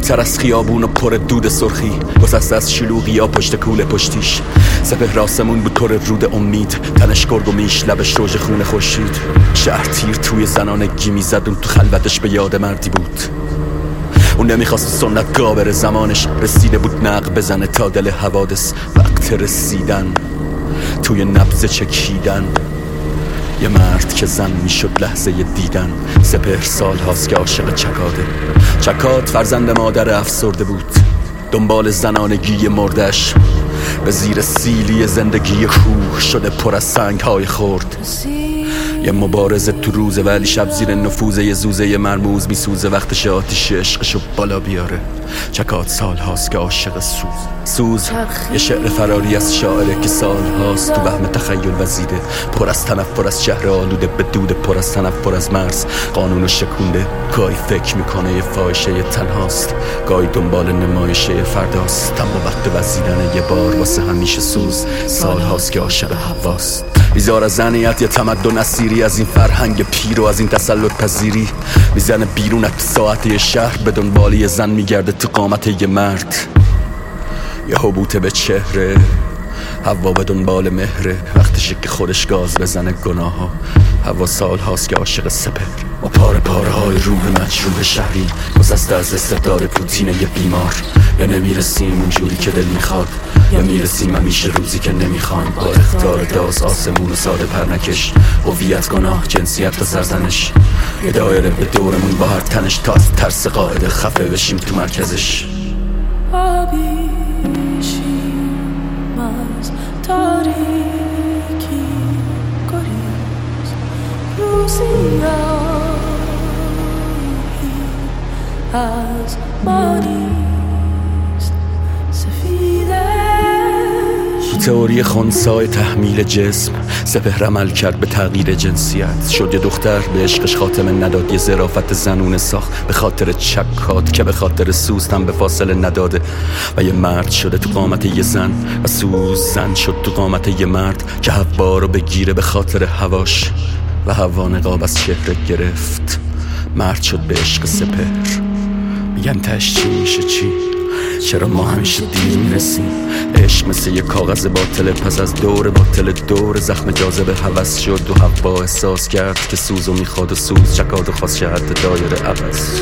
دورتر از خیابون و پر دود سرخی، گسسته از شلوغی یا پشت کوله پشتیش. سپهر آسمون بود پر رود امید، تنش گرگ و میش، لبش روژ خون خورشید. شهر تیر توی زنانگی میزد، اون تو خلوتش به یاد مردی بود. اون نمیخواست سنت گا بره، زمانش رسیده بود نق بزنه تا دل حوادث. وقت رسیدن، توی نبض چکیدن، یه مرد که زن میشد لحظه دیدن. سپهر سال هاست که عاشق چکاده. چکاد فرزند مادر افسرده بود، دنبال زنانگی مردش. به زیر سیلی زندگی کوه شده پر از سنگ های خورد. یه مبارزه تو روزه، ولی شب زیر نفوذ یه زوزه یه مرموز میسوزه. وقتش آتیش عشقشو بالا بیاره. چکاد سال هاست که عاشق سوز یه شعر فراری از شاعره که سال هاست تو وهم تخیل وزیده. پر از تنفر از شهر آلوده، به دود پر از تنفر از مرز. قانونو شکونده، گاهی فکر میکنه یه فاحشه یه تنهاست، گاهی دنبال نمایشه فرداست. اما وقت وزیدن یه بار واسه همیشه سوز. سال هاست که عاشق هواست. بیزار از زنیت یه تمدن اسیری، از این فرهنگ پیر و از این تسلط پذیری. میزنه بیرون از ساعت یه شهر، به دنبال یه زن میگرده تو قامت یه مرد. یه حبوطه به چهره، هوا به دنبال مهره. وقتشه که خودش گاز بزنه گناه ها. هوا سال هاست که عاشق سپهر. و پاره پاره های روح مجروح شهری، گسسته از استعداد پوتین یه بیمار. یا نمیرسیم اونجوری که دل میخواد، یا میرسیم همیشه روزی که نمیخوان. با اختار داز آسمون و ساده پرنکش، هویت گناه جنسیت و سرزنش. یه دایره به دورمون با هر تنش، تا از ترس قاعده خفه بشیم تو مرکزش. از تاریکی گریز، روزیایی از ما نیست. تو تئوری خنثی تحمیل جسم، سپهر عمل کرد به تغییر جنسیت. شد یه دختر به عشقش خاتمه نداد، یه ظرافت زنونه ساخت به خاطر چکات که به خاطر سوز هم به فاصله نداده. و یه مرد شده تو قامت یه زن، و سوز زن شد تو قامت یه مرد که هوا رو بگیره به خاطر هواش. و هوا نقاب از چهره گرفت، مرد شد به عشق سپهر. میگن تش چی میشه چی؟ چرا ما همیشه دیر میرسیم؟ عشق مثل یه کاغذ باطله، پس از دور باطل دور زخم جاذبه هوس شد. و هوا احساس کرد که سوزو میخواد و سوز چکاد و خواست شهد دایره عوض.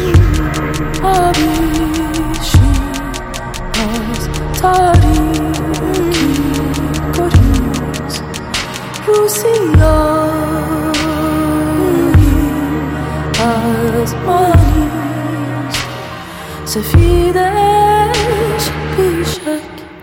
آبیشی از تاریکی گریز، روزیایی از ما نیست. سفیدش بیشک